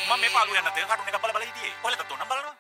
මම මේ පාළුව යන්න තේ කටුන් එකක් බල බල හිටියේ. ඔයාලට තෝරන්න බලනවා.